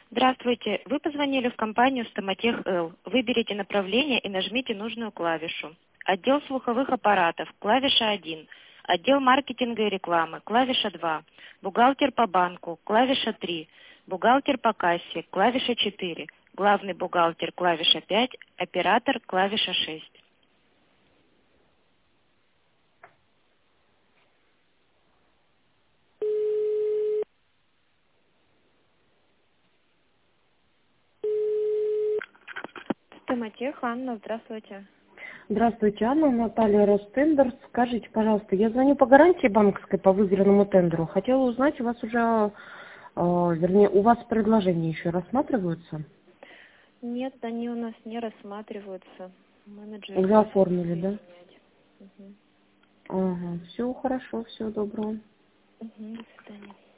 Здравствуйте. Вы позвонили в компанию «Стоматех Л». Выберите направление и нажмите нужную клавишу. Отдел слуховых аппаратов, клавиша 1. Отдел маркетинга и рекламы, клавиша 2. Бухгалтер по банку, клавиша 3. Бухгалтер по кассе, клавиша 4. Главный бухгалтер, клавиша 5. Оператор, клавиша 6. Стоматех, Анна, здравствуйте. Здравствуйте, Анна, Наталья Ростендер. Скажите, пожалуйста, я звоню по гарантии банковской по выигранному тендеру. Хотела узнать, у вас уже, вернее, у вас предложения еще рассматриваются? Нет, они у нас не рассматриваются. Менеджер Уже вас оформили, да? принять. Угу. Ага, все хорошо, всего доброго. Угу, до свидания.